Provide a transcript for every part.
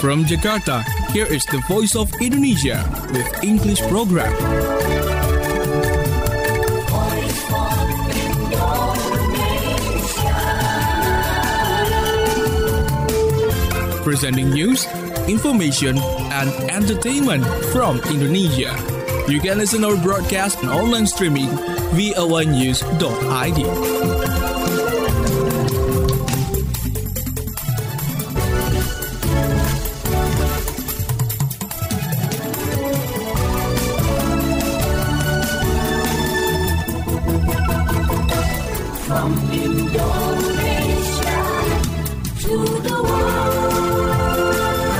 From Jakarta, here is the Voice of Indonesia with English program. Presenting news, information, and entertainment from Indonesia. You can listen our broadcast and online streaming voanews.id. From Indonesia to the world.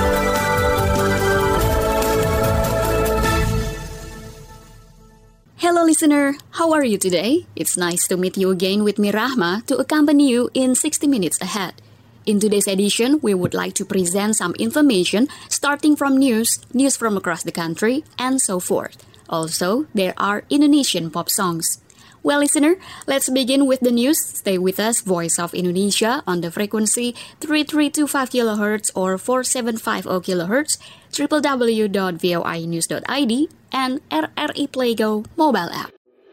Hello listener, how are you today? It's nice to meet you again with me Rahma to accompany you in 60 minutes ahead. In today's edition, we would like to present some information starting from news from across the country, and so forth. Also, there are Indonesian pop songs. Well, listener, let's begin with the news. Stay with us, Voice of Indonesia, on the frequency 3325 kHz or 4750 kHz, www.voinews.id, and RRI Playgo mobile app.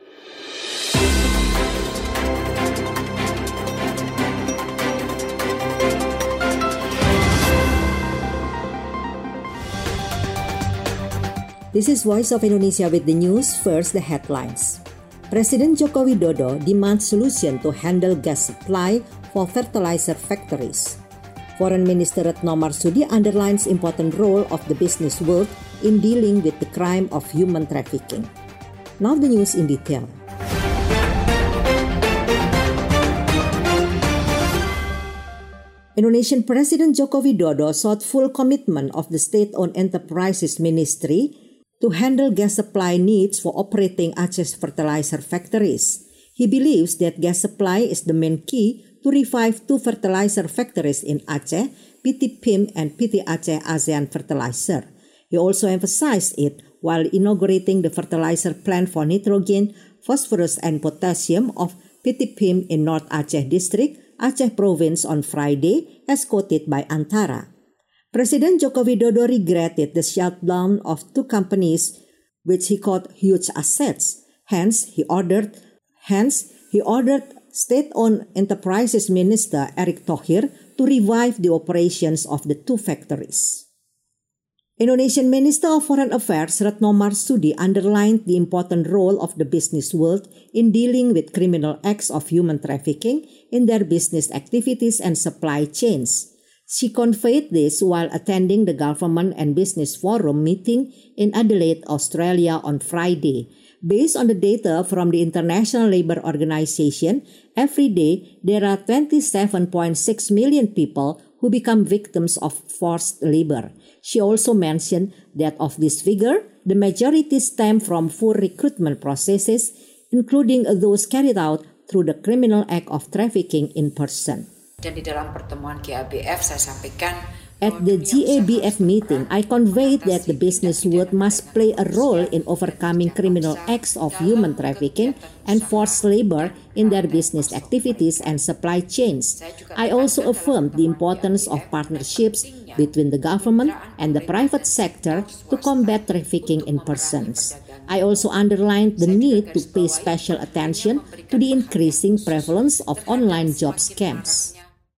This is Voice of Indonesia with the news. First, the headlines. Presiden Joko Widodo demands solution to handle gas supply for fertilizer factories. Foreign Minister Retno Marsudi underlines important role of the business world in dealing with the crime of human trafficking. Now the news in detail. Indonesian President Joko Widodo sought full commitment of the State-Owned Enterprises Ministry to handle gas supply needs for operating Aceh's fertilizer factories. He believes that gas supply is the main key to revive two fertilizer factories in Aceh, PT PIM and PT Aceh ASEAN Fertilizer. He also emphasized it while inaugurating the fertilizer plant for nitrogen, phosphorus and potassium of PT PIM in North Aceh District, Aceh Province on Friday, as quoted by Antara. President Joko Widodo regretted the shutdown of two companies which he called huge assets. Hence, he ordered State-Owned Enterprises Minister Erick Thohir to revive the operations of the two factories. Indonesian Minister of Foreign Affairs Retno Marsudi underlined the important role of the business world in dealing with criminal acts of human trafficking in their business activities and supply chains. She conveyed this while attending the Government and Business Forum meeting in Adelaide, Australia on Friday. Based on the data from the International Labour Organization, every day there are 27.6 million people who become victims of forced labor. She also mentioned that of this figure, the majority stem from poor recruitment processes, including those carried out through the criminal act of trafficking in person. Dan di dalam pertemuan GABF saya sampaikan at the GABF meeting, I conveyed that the business world must play a role in overcoming criminal acts of human trafficking and forced labor in their business activities and supply chains. I also affirmed the importance of partnerships between the government and the private sector to combat trafficking in persons. I also underlined the need to pay special attention to the increasing prevalence of online job scams.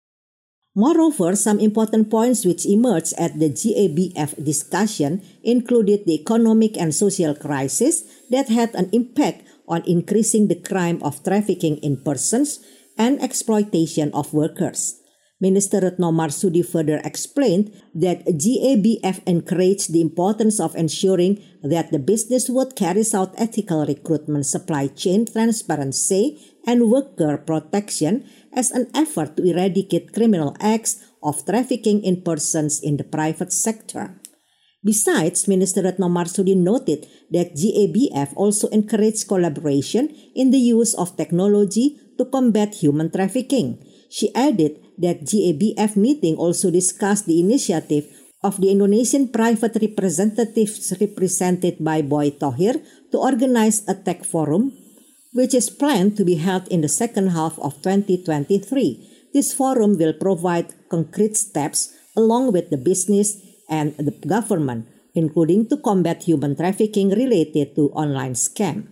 Moreover, some important points which emerged at the GABF discussion included the economic and social crisis that had an impact on increasing the crime of trafficking in persons and exploitation of workers. Minister Retno Marsudi further explained that GABF encouraged the importance of ensuring that the business world carries out ethical recruitment, supply chain transparency, and worker protection as an effort to eradicate criminal acts of trafficking in persons in the private sector. Besides, Minister Retno Marsudi noted that GABF also encouraged collaboration in the use of technology to combat human trafficking. She added that GABF meeting also discussed the initiative of the Indonesian private representatives represented by Boy Thohir to organize a tech forum, which is planned to be held in the second half of 2023. This forum will provide concrete steps along with the business and the government, including to combat human trafficking related to online scam.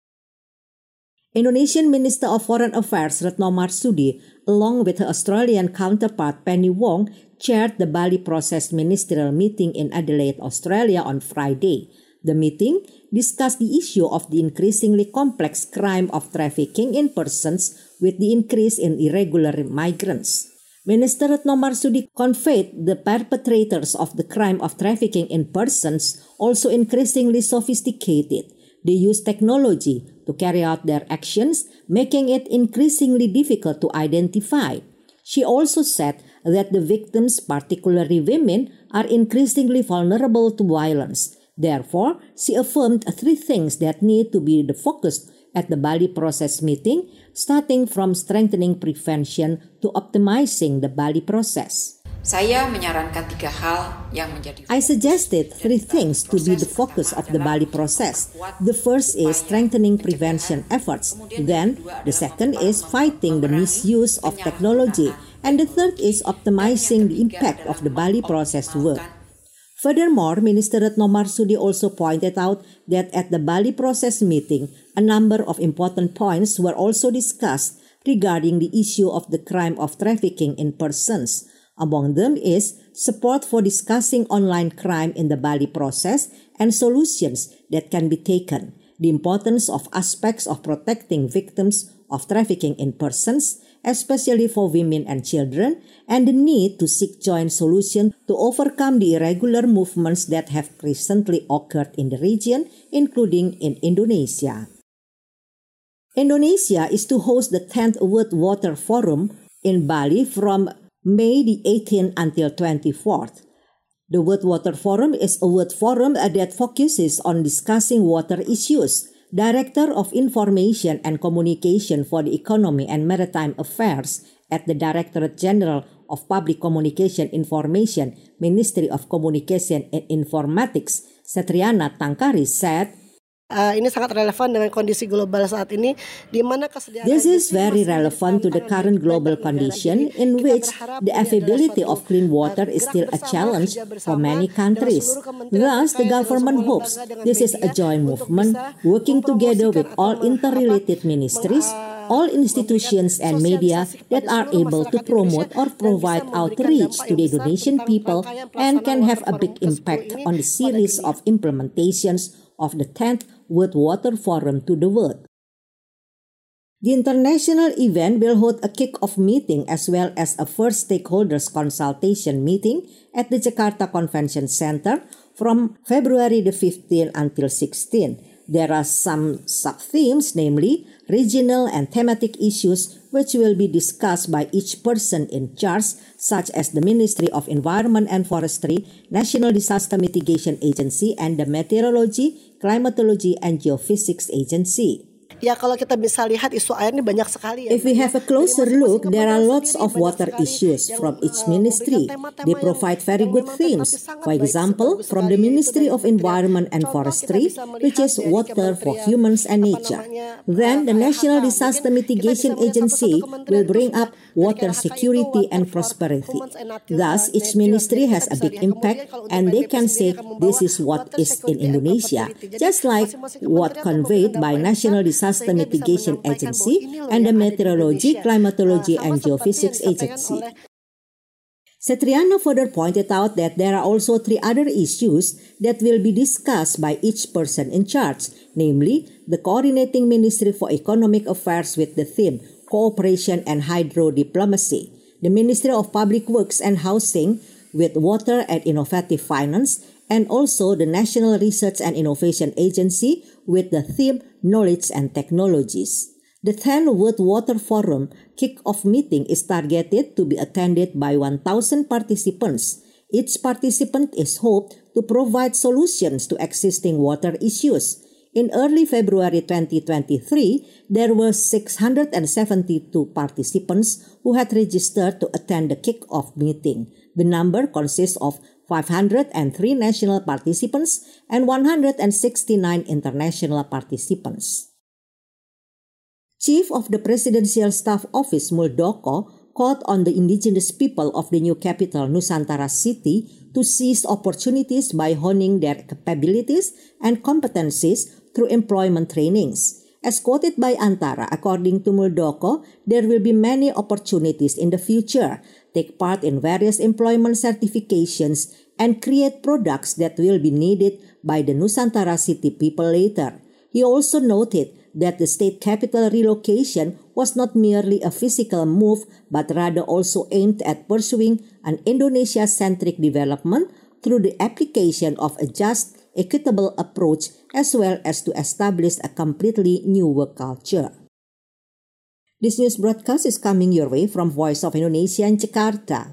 Indonesian Minister of Foreign Affairs Retno Marsudi, along with her Australian counterpart Penny Wong, chaired the Bali Process Ministerial Meeting in Adelaide, Australia on Friday. The meeting discussed the issue of the increasingly complex crime of trafficking in persons with the increase in irregular migrants. Minister Retno Marsudi conveyed the perpetrators of the crime of trafficking in persons also increasingly sophisticated. They use technology to carry out their actions, making it increasingly difficult to identify. She also said that the victims, particularly women, are increasingly vulnerable to violence. Therefore, she affirmed 3 things that need to be the focus at the Bali Process meeting, starting from strengthening prevention to optimizing the Bali Process. Saya menyarankan 3 hal yang menjadi. I suggested 3 things to be the focus of the Bali Process. The first is strengthening prevention efforts. Then, the second is fighting the misuse of technology. And the third is optimizing the impact of the Bali Process work. Furthermore, Minister Retno Marsudi also pointed out that at the Bali Process meeting, a number of important points were also discussed regarding the issue of the crime of trafficking in persons. Among them is support for discussing online crime in the Bali Process and solutions that can be taken, the importance of aspects of protecting victims of trafficking in persons, especially for women and children, and the need to seek joint solutions to overcome the irregular movements that have recently occurred in the region, including in Indonesia. Indonesia is to host the 10th World Water Forum in Bali from May the 18th until 24th. The World Water Forum is a world forum that focuses on discussing water issues. Director of Information and Communication for the Economy and Maritime Affairs at the Directorate General of Public Communication Information, Ministry of Communication and Informatics, Setriana Tangkari said, ini sangat relevan dengan kondisi global saat ini, di mana kesediaan. This is very relevant to the current global condition in which the availability of clean water is still a challenge for many countries. Thus, the government hopes this is a joint movement working together with all interrelated ministries, all institutions and media that are able to promote or provide outreach to the Indonesian people and can have a big impact on the series of implementations of the 10th World Water Forum to the world. The international event will hold a kick-off meeting as well as a first stakeholders consultation meeting at the Jakarta Convention Center from February the 15th until 16th. There are some sub-themes, namely regional and thematic issues which will be discussed by each person in charge, such as the Ministry of Environment and Forestry, National Disaster Mitigation Agency, and the Meteorology, Climatology, and Geophysics Agency. Ya, kalau kita bisa lihat isu air ini banyak sekali. If we have a closer look, there are lots of water issues from each ministry. They provide very good themes. For example, from the Ministry of Environment and Forestry, which is water for humans and nature. Then the National Disaster Mitigation Agency will bring up water security and prosperity. Thus, each ministry has a big impact and they can say this is what is in Indonesia, just like what conveyed by National Disaster Mitigation Agency and the Meteorology, Climatology, and Geophysics Agency. Setriana further pointed out that there are also 3 other issues that will be discussed by each person in charge, namely the Coordinating Ministry for Economic Affairs with the theme Cooperation and Hydro Diplomacy, the Ministry of Public Works and Housing with Water and Innovative Finance, and also the National Research and Innovation Agency with the theme Knowledge and Technologies. The 10th World Water Forum kick-off meeting is targeted to be attended by 1,000 participants. Each participant is hoped to provide solutions to existing water issues. In early February 2023, there were 672 participants who had registered to attend the kick-off meeting. The number consists of 503 national participants and 169 international participants. Chief of the Presidential Staff Office Muldoko called on the indigenous people of the new capital, Nusantara City, to seize opportunities by honing their capabilities and competencies through employment trainings. As quoted by Antara, according to Muldoko, there will be many opportunities in the future. Take part in various employment certifications and create products that will be needed by the Nusantara City people later. He also noted that the state capital relocation was not merely a physical move but rather also aimed at pursuing an Indonesia-centric development through the application of a just, equitable approach as well as to establish a completely new work culture. This news broadcast is coming your way from Voice of Indonesia in Jakarta.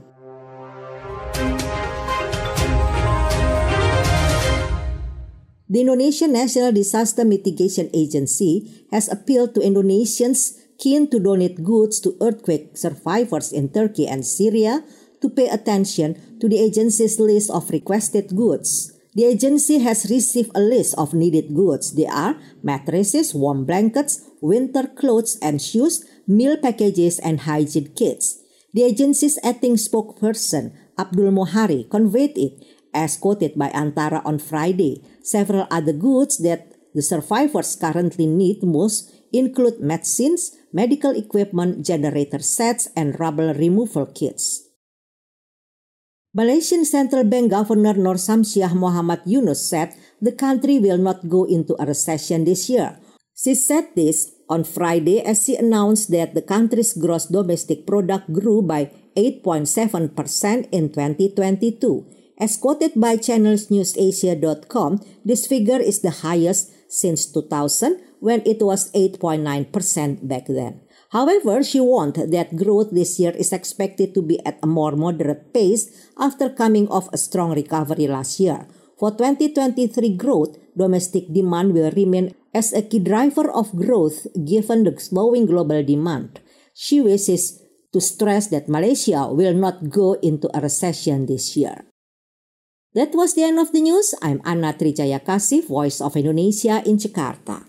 The Indonesian National Disaster Mitigation Agency has appealed to Indonesians keen to donate goods to earthquake survivors in Turkey and Syria to pay attention to the agency's list of requested goods. The agency has received a list of needed goods. They are mattresses, warm blankets, winter clothes and shoes, meal packages, and hygiene kits. The agency's acting spokesperson, Abdul Mohari, conveyed it, as quoted by Antara on Friday. Several other goods that the survivors currently need most include medicines, medical equipment, generator sets, and rubble removal kits. Malaysian Central Bank Governor Nur Samsiah Muhammad Yunus said the country will not go into a recession this year. She said this on Friday as she announced that the country's gross domestic product grew by 8.7% in 2022. As quoted by channelsnewsasia.com, this figure is the highest since 2000 when it was 8.9% back then. However, she warned that growth this year is expected to be at a more moderate pace after coming off a strong recovery last year. For 2023 growth, domestic demand will remain as a key driver of growth given the slowing global demand. She wishes to stress that Malaysia will not go into a recession this year. That was the end of the news. I'm Anna Trijayakasih, Voice of Indonesia in Jakarta.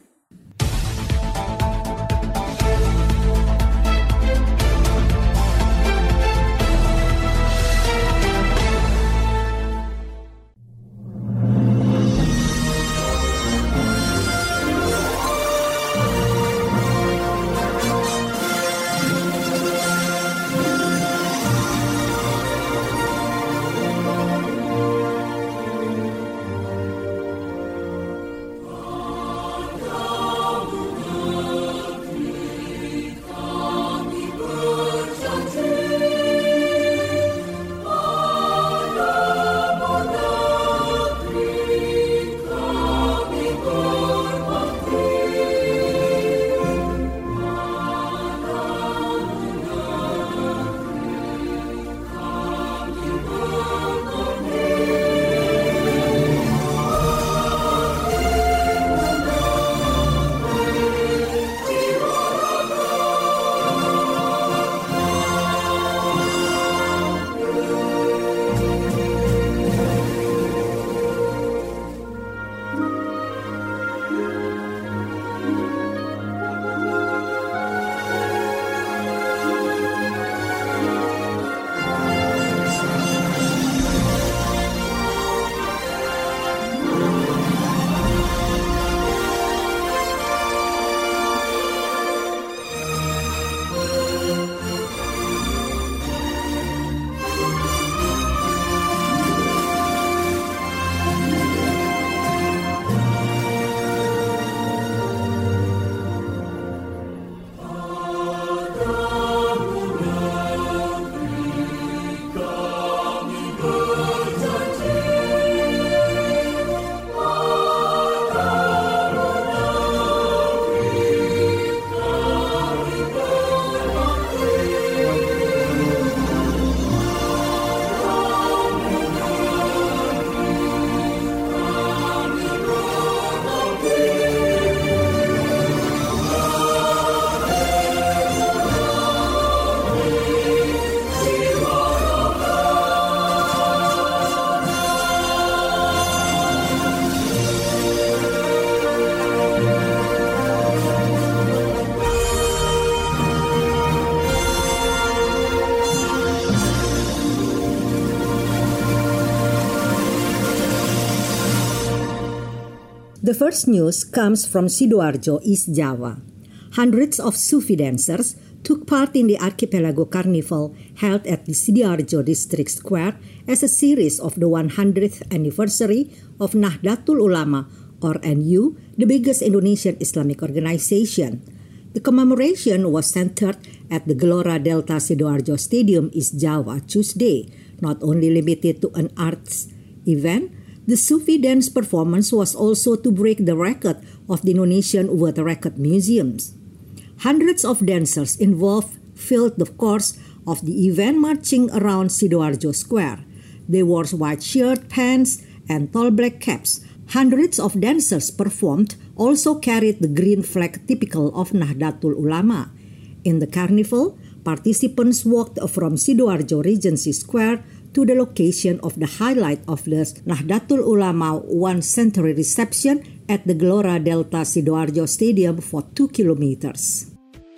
The first news comes from Sidoarjo, East Java. Hundreds of Sufi dancers took part in the Archipelago Carnival held at the Sidoarjo District Square as a series of the 100th anniversary of Nahdlatul Ulama, or NU, the biggest Indonesian Islamic organization. The commemoration was centered at the Gelora Delta Sidoarjo Stadium, East Java, Tuesday. Not only limited to an arts event, the Sufi dance performance was also to break the record of the Indonesian World Record Museums. Hundreds of dancers involved filled the course of the event marching around Sidoarjo Square. They wore white shirt, pants, and tall black caps. Hundreds of dancers performed also carried the green flag typical of Nahdlatul Ulama. In the carnival, participants walked from Sidoarjo Regency Square to the location of the highlight of the Nahdlatul Ulama 1 century reception at the Gelora Delta Sidoarjo Stadium for 2 kilometers.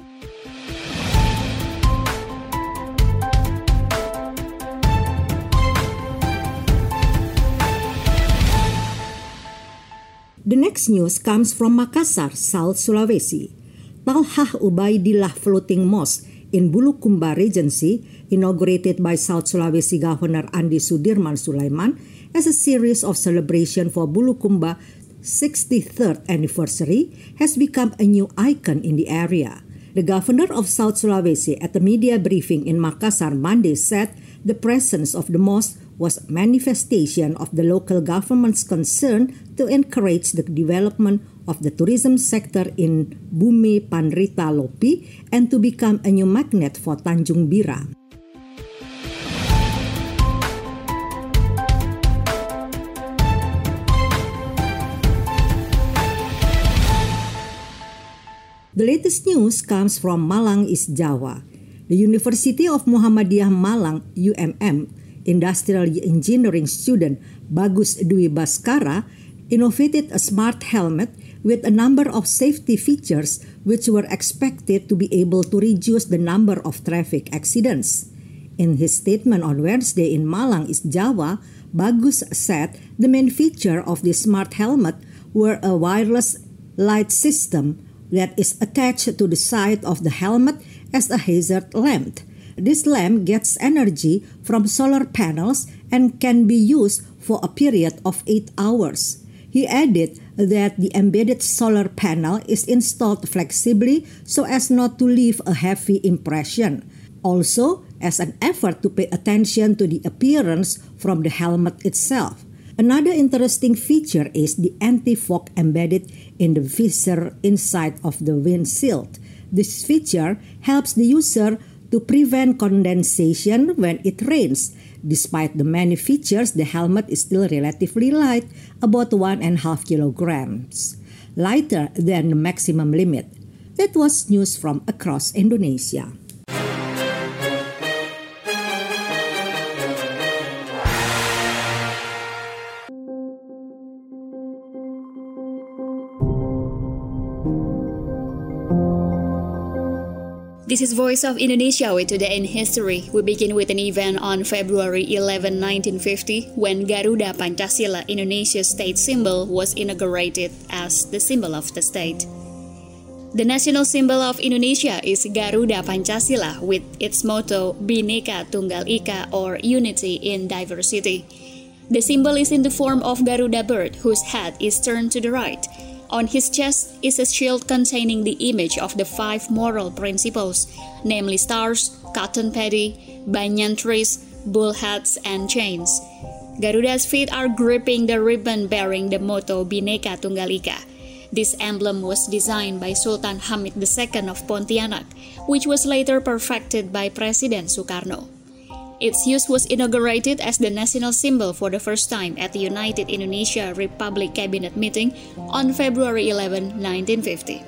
The next news comes from Makassar, South Sulawesi. Talhah Ubaidillah Floating Mosque in Bulukumba Regency, inaugurated by South Sulawesi Governor Andi Sudirman Sulaiman as a series of celebration for Bulukumba 63rd anniversary, has become a new icon in the area. The governor of South Sulawesi at a media briefing in Makassar Monday said the presence of the mosque was a manifestation of the local government's concern to encourage the development of the tourism sector in Bumi Panrita Lopi and to become a new magnet for Tanjung Bira. The latest news comes from Malang, East Java. The University of Muhammadiyah Malang, UMM, industrial engineering student Bagus Dwi Baskara innovated a smart helmet with a number of safety features which were expected to be able to reduce the number of traffic accidents. In his statement on Wednesday in Malang, East Java, Bagus said the main feature of the smart helmet were a wireless light system that is attached to the side of the helmet as a hazard lamp. This lamp gets energy from solar panels and can be used for a period of 8 hours. He added that the embedded solar panel is installed flexibly so as not to leave a heavy impression. Also, as an effort to pay attention to the appearance from the helmet itself. Another interesting feature is the anti-fog embedded in the visor inside of the windshield. This feature helps the user to prevent condensation when it rains. Despite the many features, the helmet is still relatively light, about 1.5 kilograms, lighter than the maximum limit. That was news from across Indonesia. This is Voice of Indonesia with Today in History. We begin with an event on February 11, 1950, when Garuda Pancasila, Indonesia's state symbol, was inaugurated as the symbol of the state. The national symbol of Indonesia is Garuda Pancasila, with its motto Bhinneka Tunggal Ika, or Unity in Diversity. The symbol is in the form of Garuda bird, whose head is turned to the right. On his chest is a shield containing the image of the 5 moral principles, namely stars, cotton paddy, banyan trees, bullheads, and chains. Garuda's feet are gripping the ribbon bearing the motto Bhinneka Tunggal Ika. This emblem was designed by Sultan Hamid II of Pontianak, which was later perfected by President Sukarno. Its use was inaugurated as the national symbol for the first time at the United Indonesia Republic Cabinet meeting on February 11, 1950.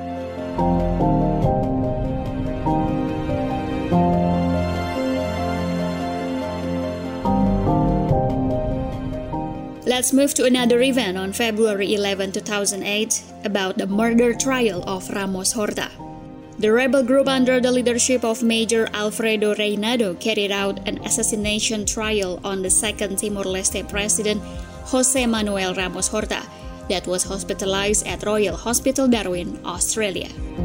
Let's move to another event on February 11, 2008, about the murder trial of Ramos Horta. The rebel group under the leadership of Major Alfredo Reinado carried out an assassination trial on the second Timor-Leste president, Jose Manuel Ramos Horta, that was hospitalized at Royal Hospital Darwin, Australia.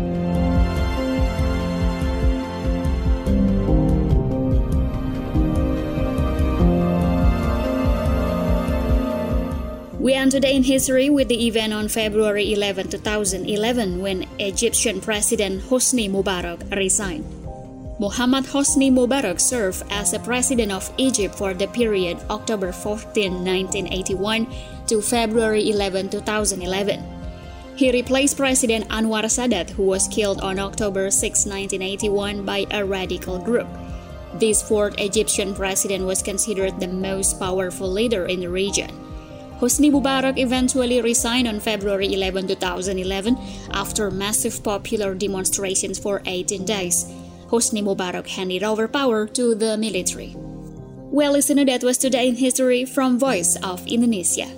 We end today in history with the event on February 11, 2011, when Egyptian President Hosni Mubarak resigned. Mohammad Hosni Mubarak served as the President of Egypt for the period October 14, 1981 to February 11, 2011. He replaced President Anwar Sadat, who was killed on October 6, 1981 by a radical group. This fourth Egyptian president was considered the most powerful leader in the region. Hosni Mubarak eventually resigned on February 11, 2011 after massive popular demonstrations for 18 days. Hosni Mubarak handed over power to the military. Well, listener, that was Today in History from Voice of Indonesia.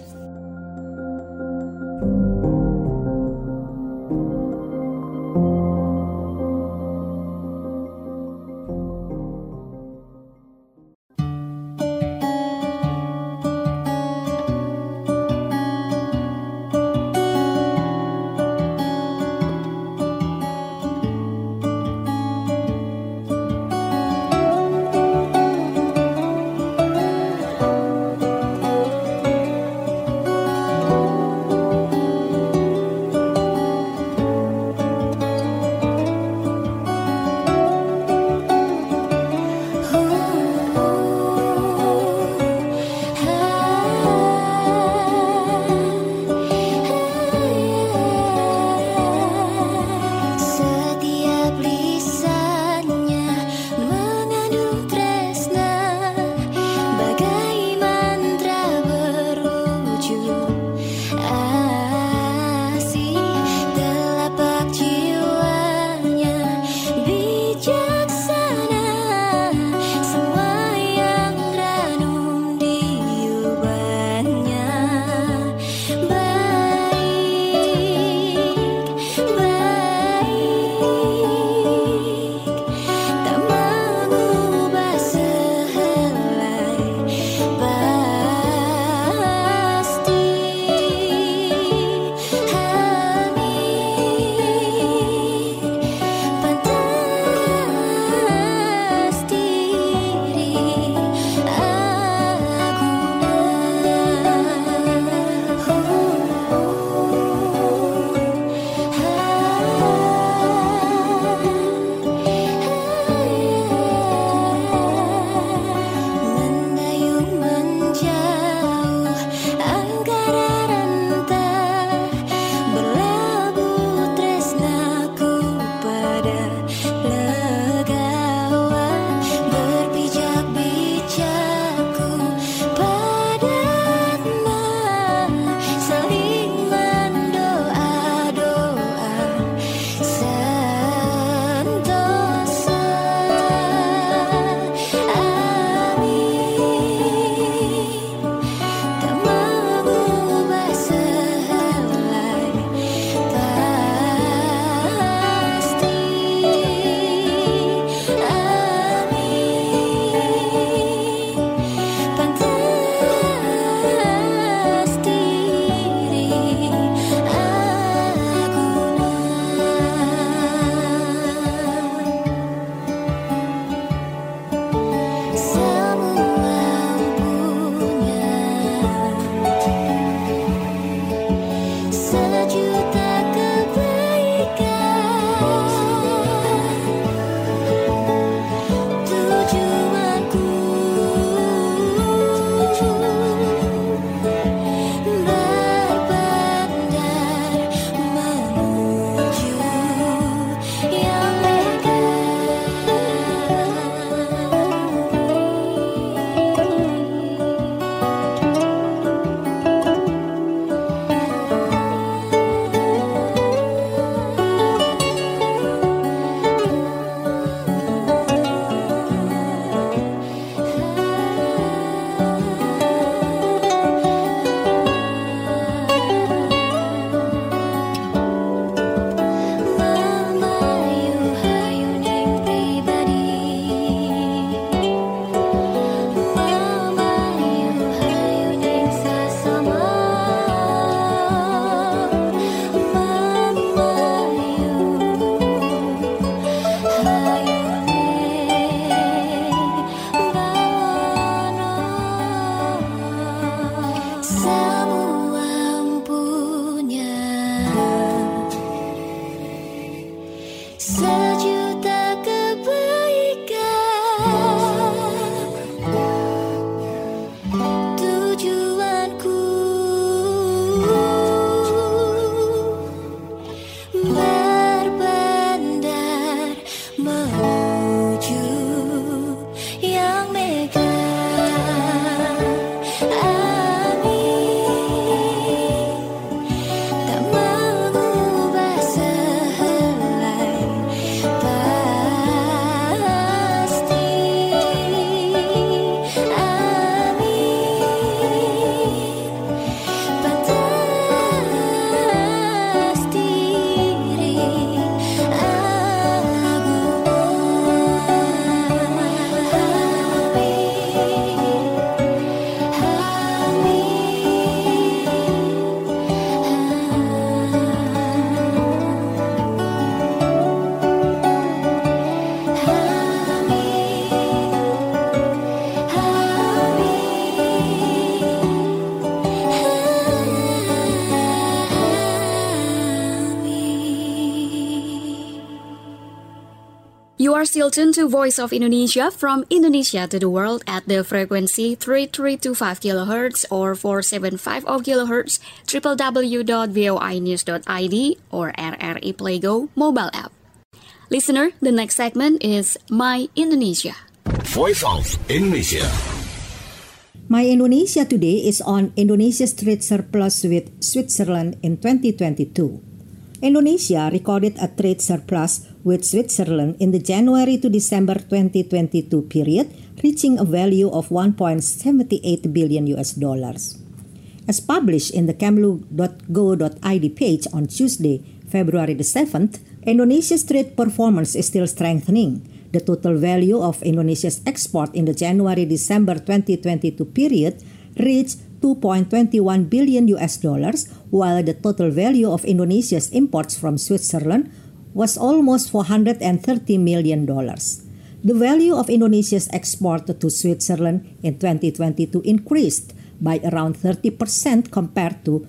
sejuta kebaikan, tujuanku berbandar menuju yang mega. You are still tuned to Voice of Indonesia from Indonesia to the world at the frequency 3325 kHz or 475 kHz, www.voinews.id or RRI Playgo mobile app. Listener, the next segment is My Indonesia. Voice of Indonesia. My Indonesia today is on Indonesia's trade surplus with Switzerland in 2022. Indonesia recorded a trade surplus with Switzerland in the January to December 2022 period, reaching a value of $1.78 billion. As published in the kemlu.go.id page on Tuesday, February the 7th, Indonesia's trade performance is still strengthening. The total value of Indonesia's export in the January-December 2022 period reached $2.21 billion, while the total value of Indonesia's imports from Switzerland was almost $430 million. The value of Indonesia's export to Switzerland in 2022 increased by around 30% compared to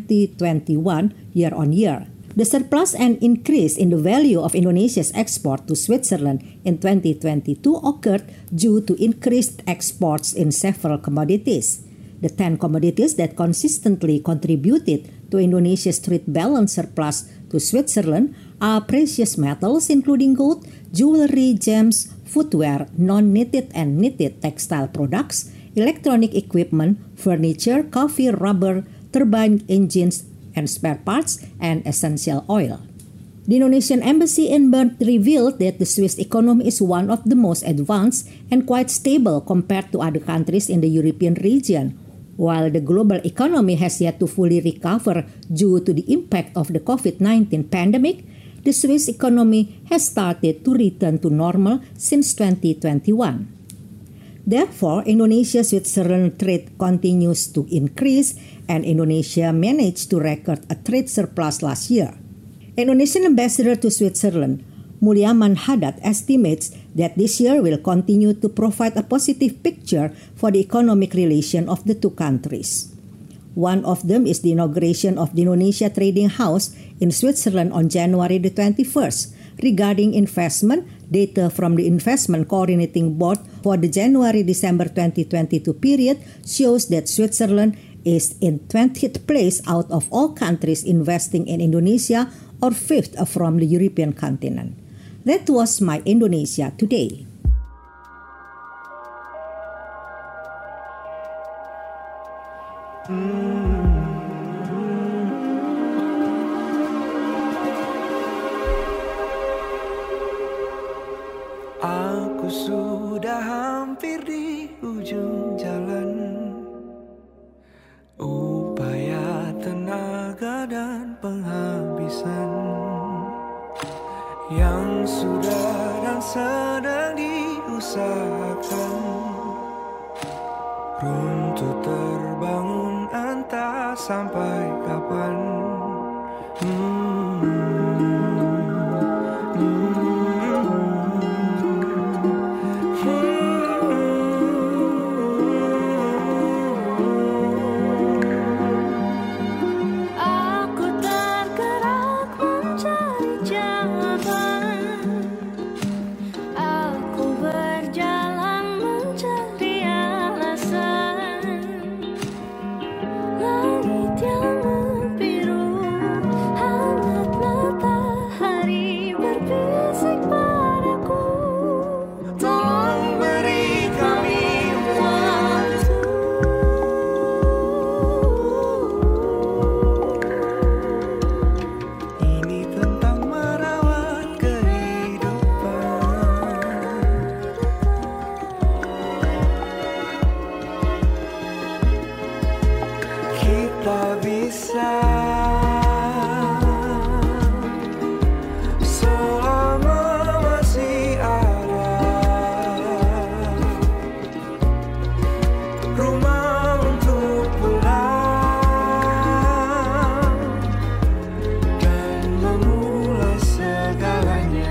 2021 year-on-year. The surplus and increase in the value of Indonesia's export to Switzerland in 2022 occurred due to increased exports in several commodities. The 10 commodities that consistently contributed to Indonesia's trade balance surplus to Switzerland are precious metals including gold, jewelry, gems, footwear, non-knitted and knitted textile products, electronic equipment, furniture, coffee, rubber, turbine engines and spare parts, and essential oil. The Indonesian embassy in Bern revealed that the Swiss economy is one of the most advanced and quite stable compared to other countries in the European region. While the global economy has yet to fully recover due to the impact of the COVID-19 pandemic, the Swiss economy has started to return to normal since 2021. Therefore, Indonesia-Switzerland trade continues to increase, and Indonesia managed to record a trade surplus last year. Indonesian ambassador to Switzerland, Mulyaman Haddad, estimates that this year will continue to provide a positive picture for the economic relation of the two countries. One of them is the inauguration of the Indonesia Trading House in Switzerland on January the 21st. Regarding investment, data from the Investment Coordinating Board for the January-December 2022 period shows that Switzerland is in 20th place out of all countries investing in Indonesia, or 5th from the European continent. That was My Indonesia today. Aku sudah hampir di ujung jalan. Upaya, tenaga dan penghabisan yang sudah dan sedang diusahakan runtuh terbangun entah sampai kapan. Aku tergerak mencari jawaban berbisik padaku, tolong beri kami waktu. Ini tentang merawat kehidupan. Kita bisa selama masih ada rumah untuk pulang dan memulai segalanya.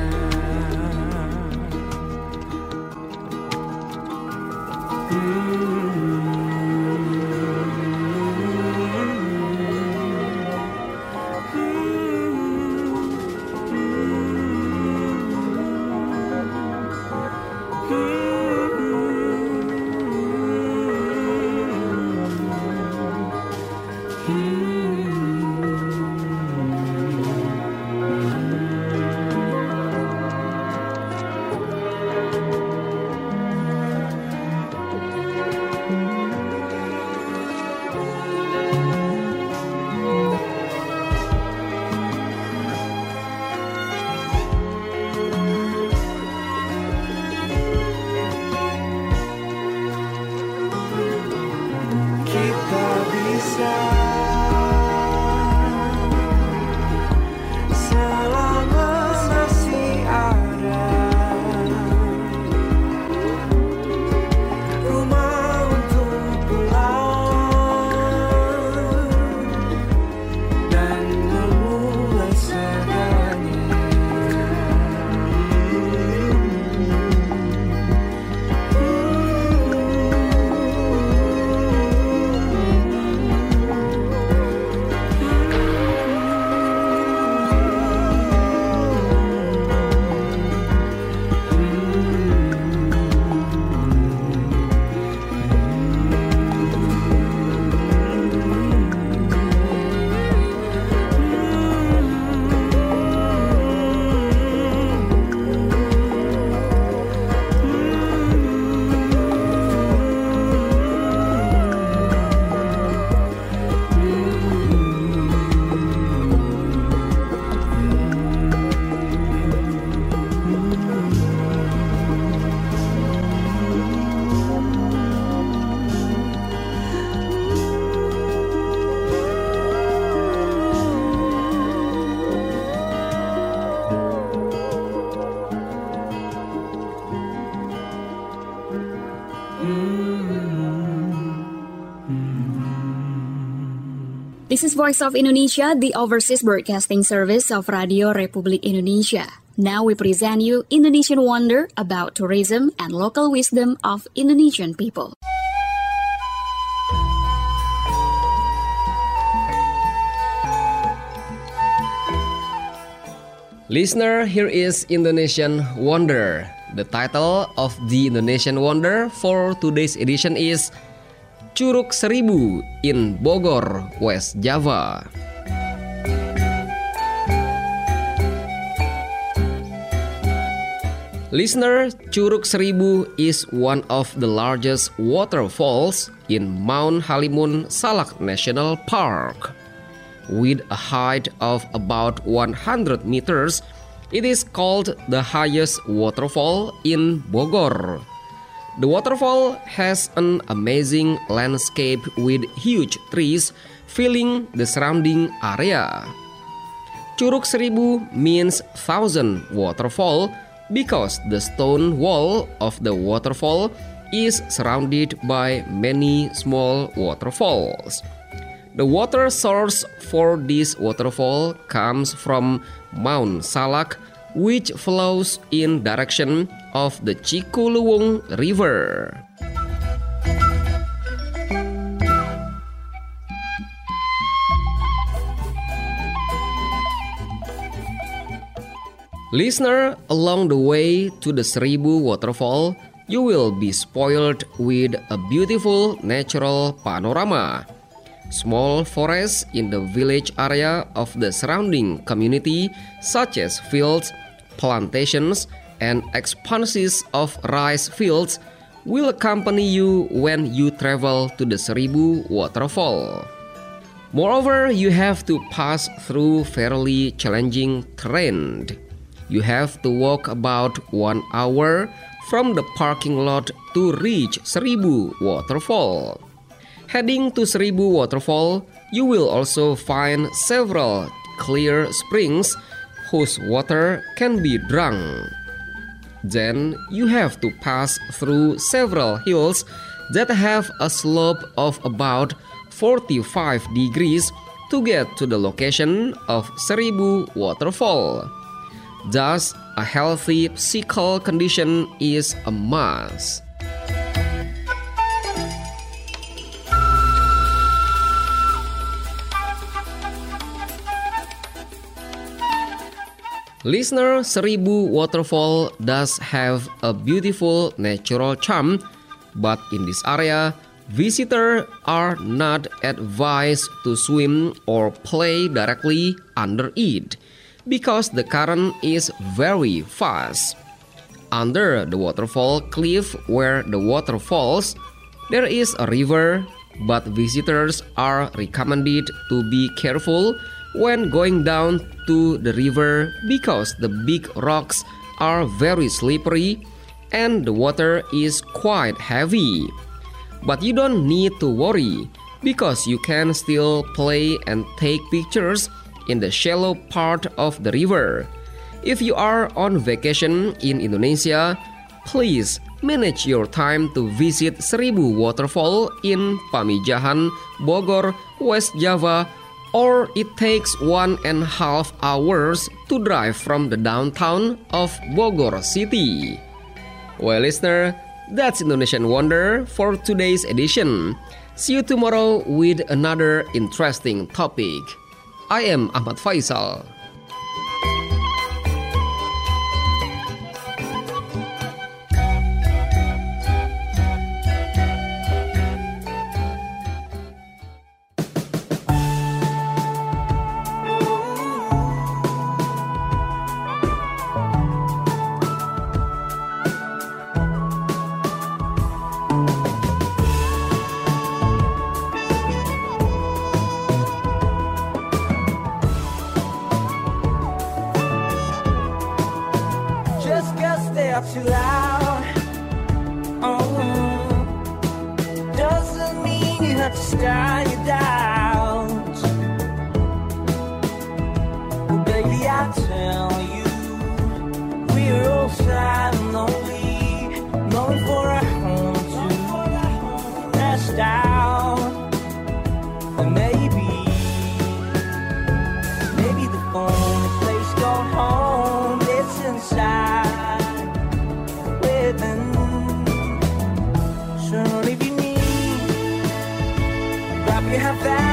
Kita bisa selama masih ada rumah untuk pulang dan memulai segalanya. This is Voice of Indonesia, the overseas broadcasting service of Radio Republik Indonesia. Now we present you Indonesian Wonder about tourism and local wisdom of Indonesian people. Listener, here is Indonesian Wonder. The title of the Indonesian Wonder for today's edition is Curug Seribu in Bogor, West Java. Listener, Curug Seribu is one of the largest waterfalls in Mount Halimun Salak National Park. With a height of about 100 meters, it is called the highest waterfall in Bogor. The waterfall has an amazing landscape with huge trees filling the surrounding area. Curug Seribu means thousand waterfall because the stone wall of the waterfall is surrounded by many small waterfalls. The water source for this waterfall comes from Mount Salak, which flows in direction of the Cikuluwung River. Listener, along the way to the Seribu waterfall, you will be spoiled with a beautiful natural panorama. Small forests in the village area of the surrounding community, such as fields, plantations, and expanses of rice fields, will accompany you when you travel to the Seribu waterfall. Moreover, you have to pass through fairly challenging terrain. You have to walk about 1 hour from the parking lot to reach Seribu waterfall. Heading to Seribu waterfall, you will also find several clear springs whose water can be drunk. Then you have to pass through several hills that have a slope of about 45 degrees to get to the location of Seribu waterfall. Thus, a healthy physical condition is a must. Listener, Seribu waterfall does have a beautiful natural charm, but in this area, visitors are not advised to swim or play directly under it because the current is very fast. Under the waterfall cliff where the water falls, there is a river, but visitors are recommended to be careful when going down to the river because the big rocks are very slippery and the water is quite heavy. But you don't need to worry because you can still play and take pictures in the shallow part of the river. If you are on vacation in Indonesia, please manage your time to visit Seribu waterfall in Pamijahan, Bogor, West Java, or it takes 1.5 hours to drive from the downtown of Bogor City. Well, listener, that's Indonesian Wonder for today's edition. See you tomorrow with another interesting topic. I am Ahmad Faisal. Just 'cause they're too loud, doesn't mean you have to start your doubts. Well, baby, I tell you, we're all sad and lonely, longing for a home to rest out. And maybe the phone place called home, it's inside within. So if you need, grab your hand fast.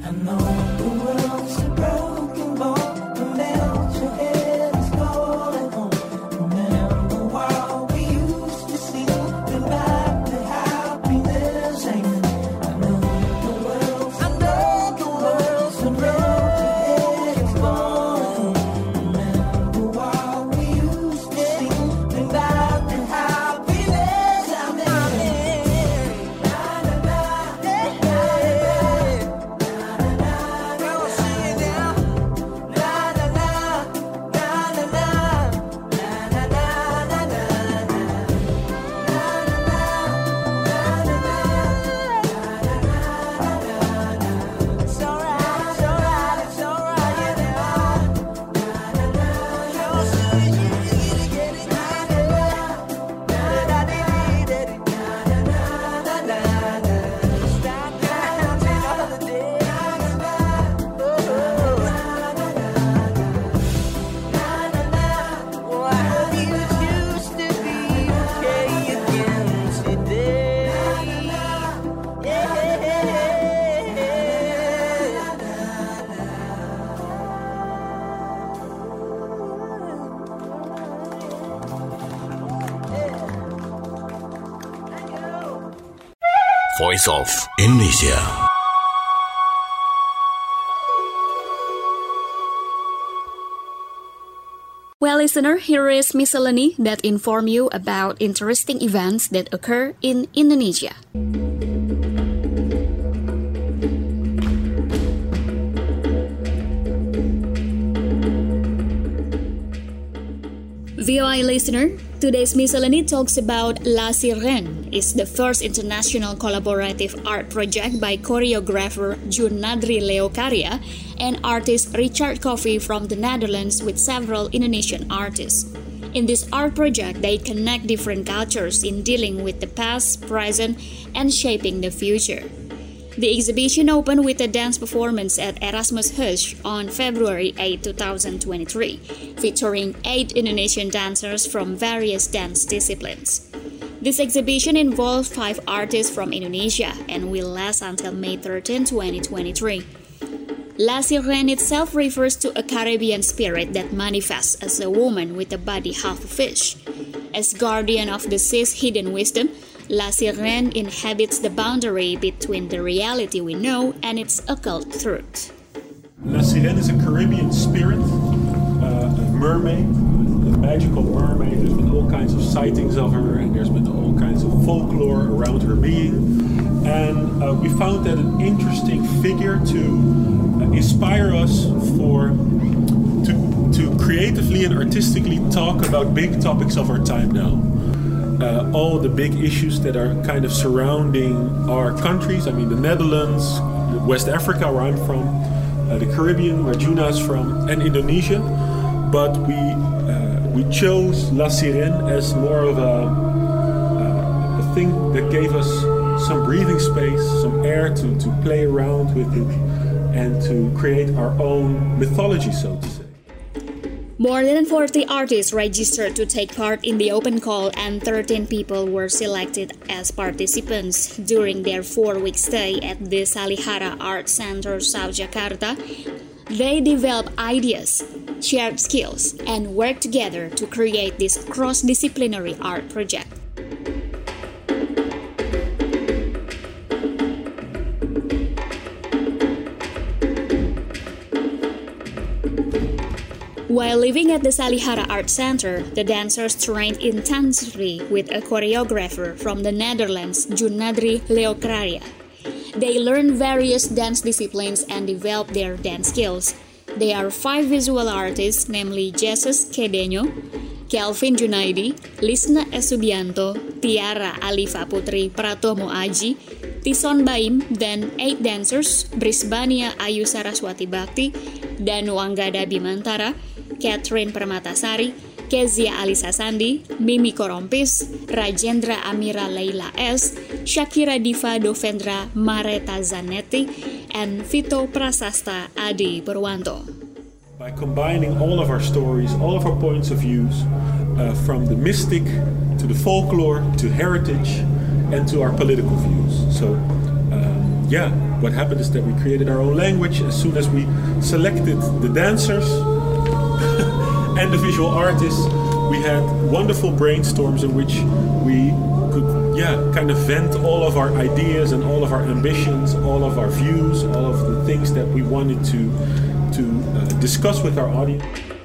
I know the world's a broken ball, but melt your head is calling home. Remember what we used to see, the back to happiness ain't. I know the world's a broken ball, so melt your head is calling home. Remember what we used to see, the back to happiness ain't. Voice of Indonesia. Well, listener, here is miscellany that inform you about interesting events that occur in Indonesia. VOA listener, today's miscellany talks about La Sirène. It's the first international collaborative art project by choreographer Junadri Leocaria and artist Richard Coffey from the Netherlands with several Indonesian artists. In this art project, they connect different cultures in dealing with the past, present, and shaping the future. The exhibition opened with a dance performance at Erasmus Husch on February 8, 2023, featuring 8 Indonesian dancers from various dance disciplines. This exhibition involves 5 artists from Indonesia and will last until May 13, 2023. La Sirène itself refers to a Caribbean spirit that manifests as a woman with a body half a fish. As guardian of the sea's hidden wisdom, La Sirène inhabits the boundary between the reality we know and its occult truth. La Sirène is a Caribbean spirit, a mermaid, a magical mermaid. There's been all kinds of sightings of her, and there's been all kinds of folklore around her being. And we found that an interesting figure to inspire us to creatively and artistically talk about big topics of our time now. All the big issues that are kind of surrounding our countries. I mean, the Netherlands, West Africa, where I'm from, the Caribbean, where Juna's from, and Indonesia. But we chose La Sirène as more of a thing that gave us some breathing space, some air to play around with it, and to create our own mythology, so to say. More than 40 artists registered to take part in the open call, and 13 people were selected as participants during their 4-week stay at the Salihara Art Center, South Jakarta. They develop ideas, shared skills, and work together to create this cross-disciplinary art project. While living at the Salihara Art Center, the dancers trained intensely with a choreographer from the Netherlands, Junadri Leocaria. They learned various dance disciplines and developed their dance skills. They are 5 visual artists, namely Jesus Kedeño, Kelvin Junaidi, Lisna Esubianto, Tiara Alifa Putri Pratomo Aji, Tison Baim, dan 8 dancers, Brisbania Ayu Saraswati Bakti, Danu Anggada Bimantara, Catherine Permatasari, Kezia Alisa Sandi, Mimi Korompis, Rajendra Amira Leila S, Shakira Diva Dovendra Mareta Zanetti, and Vito Prasasta Adi Purwanto. By combining all of our stories, all of our points of views, from the mystic to the folklore to heritage and to our political views. So, what happened is that we created our own language as soon as we selected the dancers and the visual artists. We had wonderful brainstorms in which we could, kind of vent all of our ideas and all of our ambitions, all of our views, all of the things that we wanted to discuss with our audience.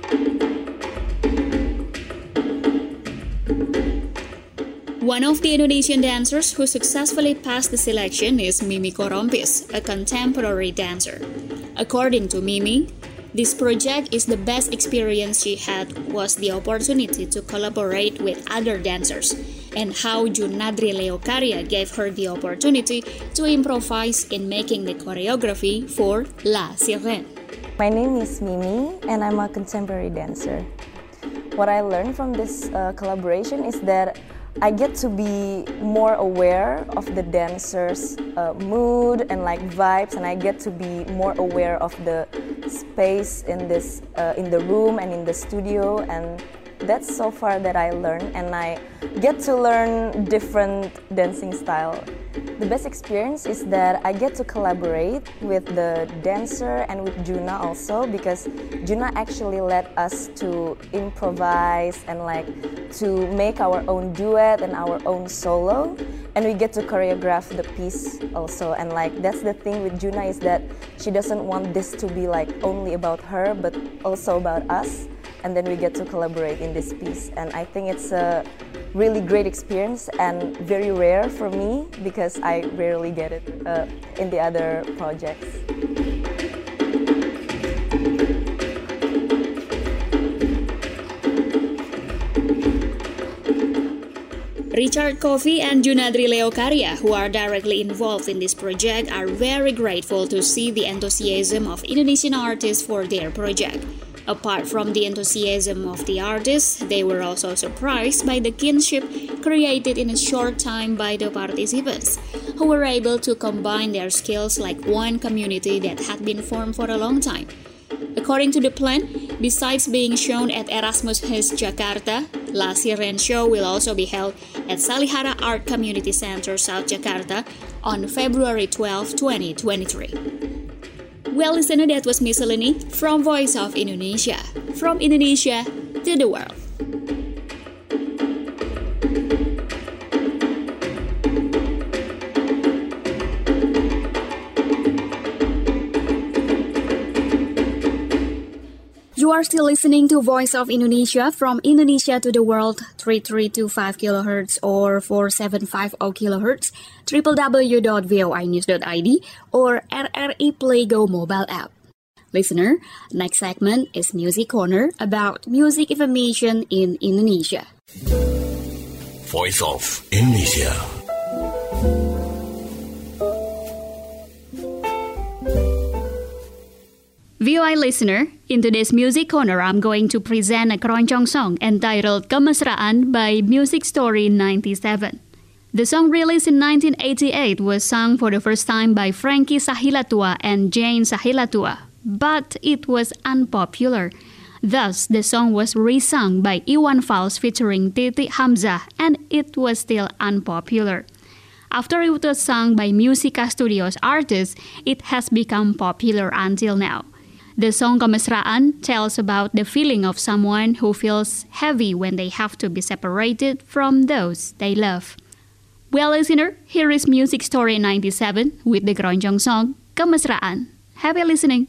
One of the Indonesian dancers who successfully passed the selection is Mimi Korompis, a contemporary dancer. According to Mimi, this project is the best experience she had was the opportunity to collaborate with other dancers, and how Junadri Leocaria gave her the opportunity to improvise in making the choreography for La Sirène. My name is Mimi and I'm a contemporary dancer. What I learned from this collaboration is that I get to be more aware of the dancers' mood and like vibes, and I get to be more aware of the space in this in the room and in the studio, and that's so far that I learned, and I get to learn different dancing style. The best experience is that I get to collaborate with the dancer and with Juna also, because Juna actually let us to improvise and like to make our own duet and our own solo, and we get to choreograph the piece also. And like that's the thing with Juna, is that she doesn't want this to be like only about her but also about us, and then we get to collaborate in this piece. And I think it's a really great experience and very rare for me, because I rarely get it in the other projects. Richard Coffey and Junadri Leocaria, who are directly involved in this project, are very grateful to see the enthusiasm of Indonesian artists for their project. Apart from the enthusiasm of the artists, they were also surprised by the kinship created in a short time by the participants, who were able to combine their skills like one community that had been formed for a long time. According to the plan, besides being shown at Erasmus House Jakarta, La Sirène show will also be held at Salihara Art Community Center, South Jakarta on February 12, 2023. Well, listener, that was Miscellany from Voice of Indonesia. From Indonesia to the world. You are still listening to Voice of Indonesia from Indonesia to the world, 3325 kHz or 4750 kHz, www.voinews.id or RRI Play Go mobile app. Listener, next segment is Music Corner about music information in Indonesia. Voice of Indonesia. VOA listener, in today's Music Corner, I'm going to present a keroncong song entitled Kemesraan by Music Story 97. The song released in 1988 was sung for the first time by Frankie Sahilatua and Jane Sahilatua, but it was unpopular. Thus, the song was re-sung by Iwan Fals featuring Titi Hamzah, and it was still unpopular. After it was sung by Musica Studios artists, it has become popular until now. The song Kemesraan tells about the feeling of someone who feels heavy when they have to be separated from those they love. Well, listener, here is Music Story 97 with the keroncong song Kemesraan. Happy listening!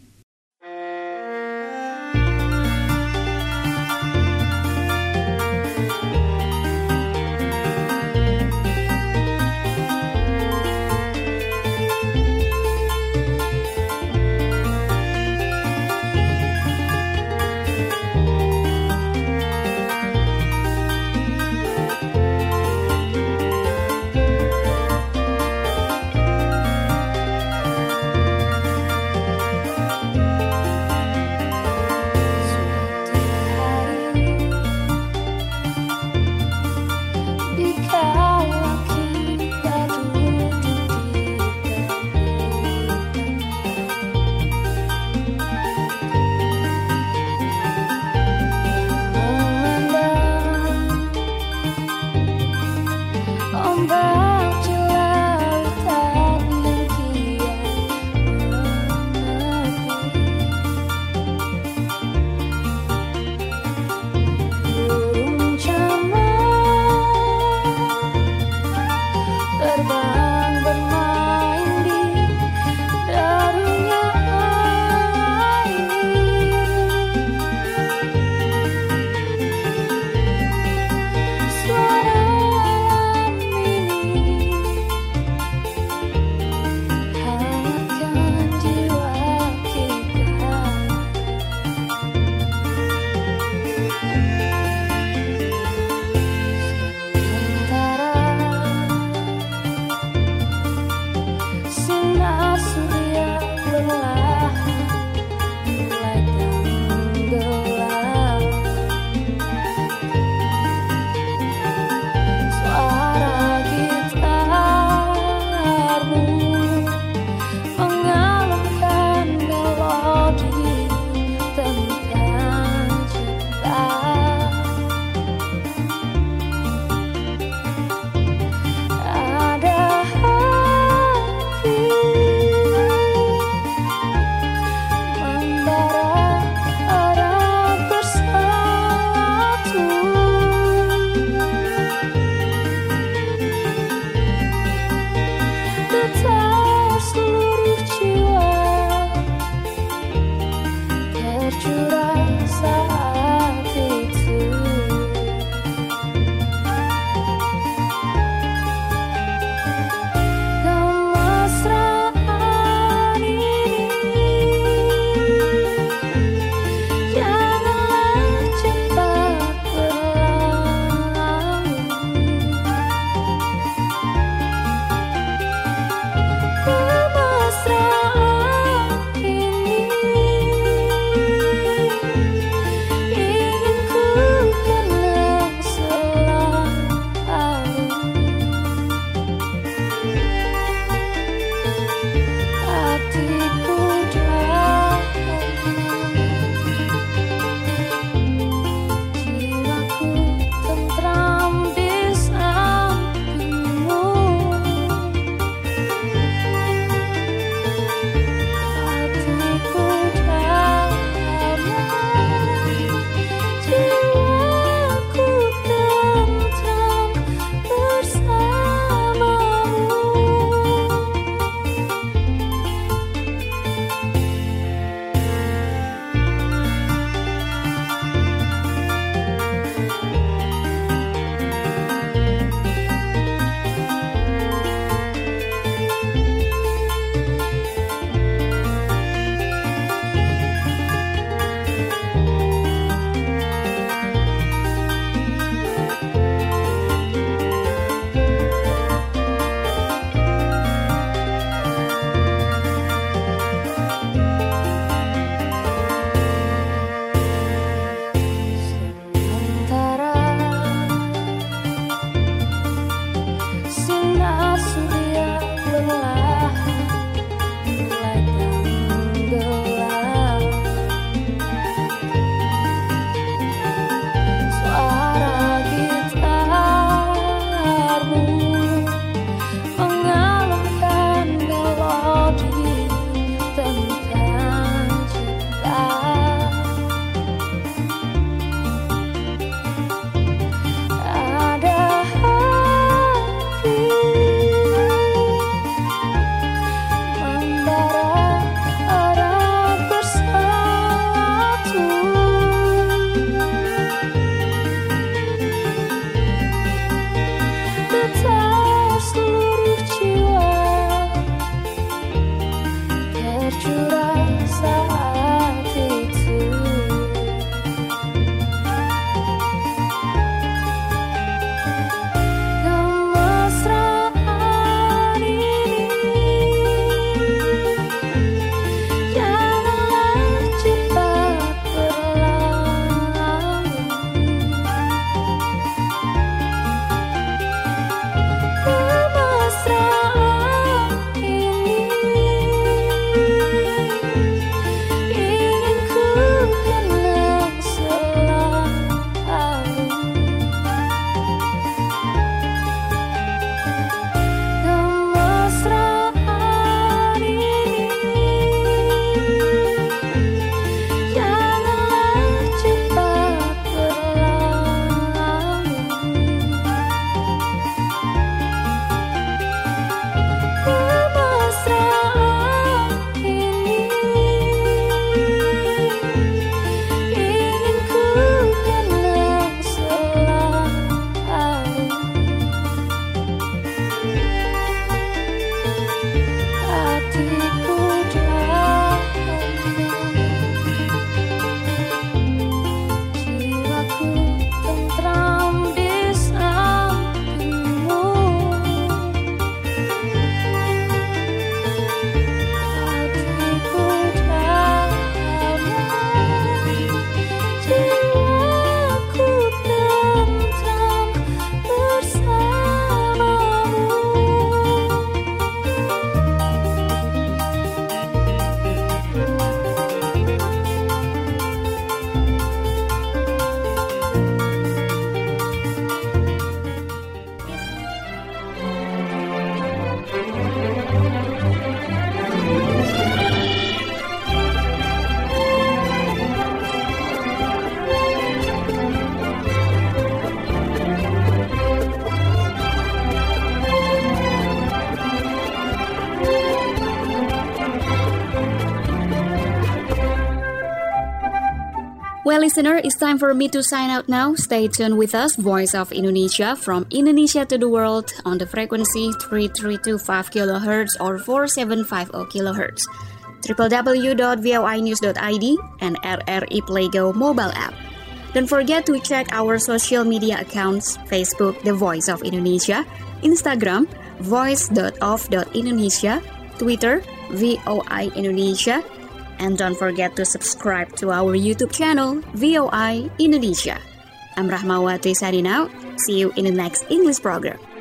Well, listener, it's time for me to sign out now. Stay tuned with us, Voice of Indonesia, from Indonesia to the world on the frequency 3325 kHz or 4750 kHz. www.voinews.id and RRI Playgo mobile app. Don't forget to check our social media accounts, Facebook, The Voice of Indonesia, Instagram, voice.of.indonesia, Twitter, VOI Indonesia, and don't forget to subscribe to our YouTube channel, VOI Indonesia. I'm Rahmawati signing out. See you in the next English program.